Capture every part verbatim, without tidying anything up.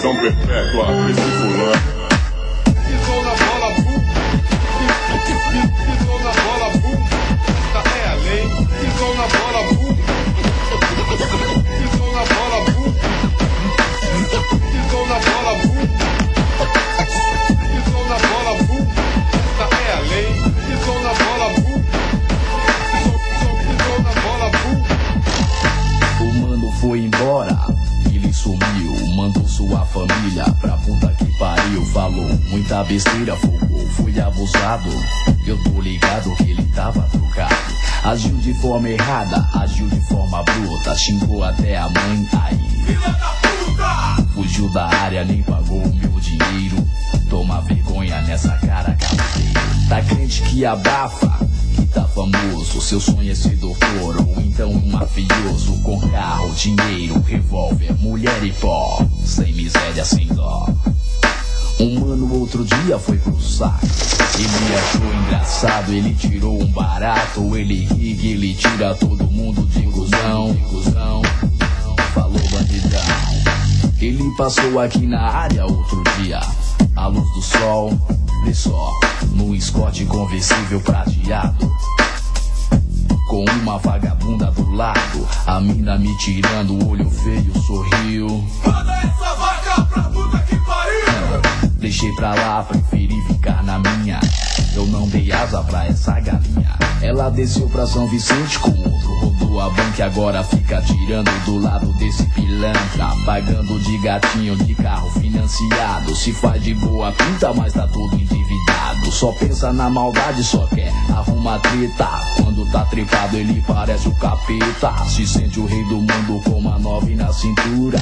prisão perpétua, esse fulano. Pisou na bola, bum. Pisou na bola, bum. Esta é a lei. Pisou na bola, bum. Pisou na bola, bum. Pisou na bola, bum. Pisou na bola, bum. Esta é a lei. Pisou na bola, bum. Pisou na bola, bum. O mano foi embora, ele sumiu, mandou sua família pra puta que pariu. Falou muita besteira, fogou, foi abusado. Eu tô ligado que ele tava trocado. Agiu de forma errada, agiu de forma bruta. Xingou até a mãe, aí Filha da puta! fugiu da área, nem pagou o meu dinheiro. Toma vergonha nessa cara, cavaleiro. Tá crente que abafa, que tá famoso. Seu sonho é ser doutor ou então um mafioso. Com carro, dinheiro, revólver, mulher e pó. Sem miséria, sem dó. Um mano outro dia foi pro saco. Ele achou engraçado, ele tirou um barato. Ele ri, ele tira todo mundo de cuzão, de cuzão. Falou bandidão. Ele passou aqui na área outro dia. A luz do sol, vê só, num Escort conversível prateado. Com uma vagabunda do lado, a mina me tirando, o olho feio, sorriu. Manda essa vaca pra puta que pariu! Deixei pra lá, preferi ficar na minha. Eu não dei asa pra essa galinha. Ela desceu pra São Vicente com outro. Rodou a banca e agora fica tirando do lado desse pilantra. Pagando de gatinho de carro financiado. Se faz de boa pinta, mas tá todo endividado. Só pensa na maldade, só quer arruma treta. Quando tá trepado ele parece o capeta. Se sente o rei do mundo com uma nove na cintura.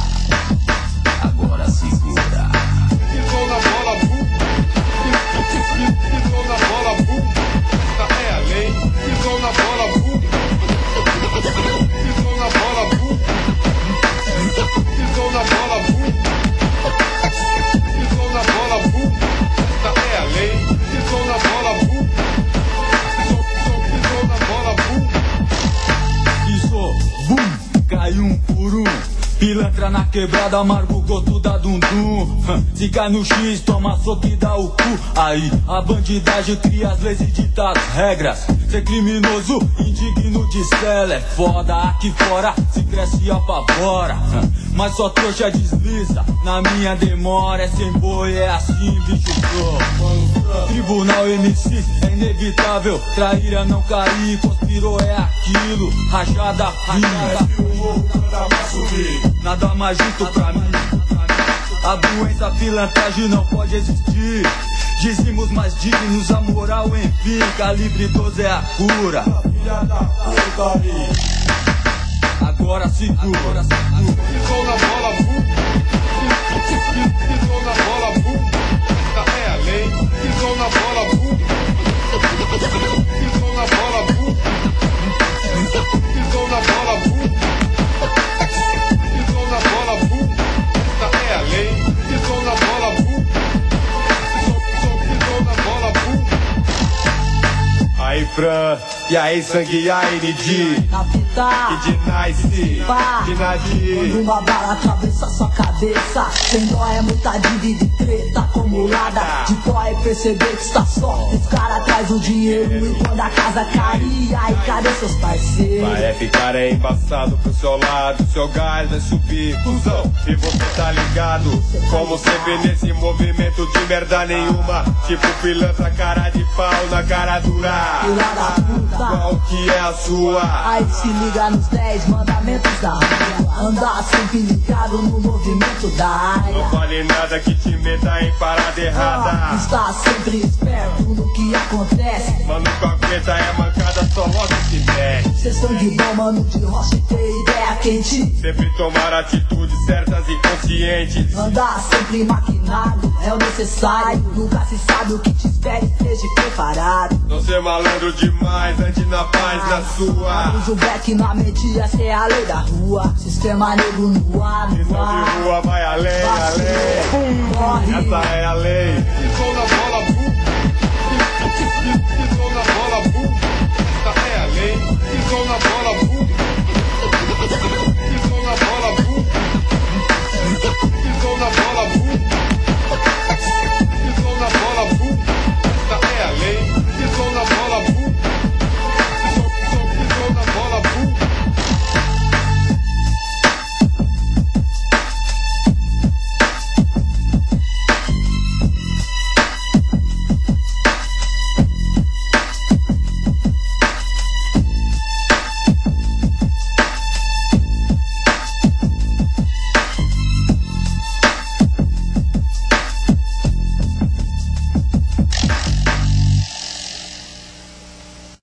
Agora segura. Pisou na bola, bum. Pisou na bola, bum. Esta é a lei. Pisou na bola, bum. Pisou na bola, bum. Pisou na bola, bum. Pisou na bola, bum. Esta é a lei. Pisou na bola, bum. Pisou, pisou na bola, bum. Pisou, bum, caiu um por um. Pilantra na quebrada, amargo gosto da dundum. Se cai no X, toma soco e dá o cu. Aí a bandidagem cria as leis e dita as regras. Ser criminoso, indigno de cela. É foda, aqui fora se cresce e apavora. Mas só trouxa desliza, na minha demora. É sem boi, é assim, bicho pro. Tribunal M C, é inevitável. Traíra não cair, conspirou é aquilo. Rajada, rajada, nada mais justo pra mim. A doença, a pilantragem não pode existir. Dizimos mais dignos, a moral enfim. Calibre doze é a cura. Filha da puta aí. Agora segura. Pisou na bola, bum. Pisou na bola, bum. Esta é a lei. Pisou na bola, bum. Pisou na bola, bum. Pisou na bola, bum. Pisou na bola, bum. Esta é a lei. Pisou na bola, bum. Pisou, pisou, pisou na bola, bum. Aí Fran, e aí sangue, e aí N D Capitão, e de Nice, pá, de Nadir. quando uma bala atravessa sua cabeça, sem dó é muita dívida e treta acumulada. De dó é perceber que está só. Os caras traz o dinheiro e quando a casa cair, aí cadê seus parceiros? Vai é ficar é embaçado pro seu lado, seu gás vai subir, cuzão. E você tá ligado, como sempre nesse movimento de merda nenhuma. Tipo pilantra, cara de pau na cara dura. Filha da puta, Qual que é a sua? aí se liga nos dez mandamentos da rua. Andar sempre ligado no movimento da área. Não vale nada que te meta em parada errada. Está sempre esperto no que acontece. Mano, com a aguenta é mancada, só logo se desce. Cês são de bom, mano, de rocha e ter ideia quente. Sempre tomar atitudes certas e conscientes. Andar sempre maquinado é o necessário. Nunca se sabe o que te espera, esteja preparado. Não ser malandro demais, ande na paz, na sua. Usa o back na mente, essa é a lei da rua. Sistema negro no ar, no Visão ar. de rua, vai além, além. Corre. Essa é a lei. Pisou na bola, bum. Pisou na bola, bum. Esta é a lei. Pisou na bola, bum.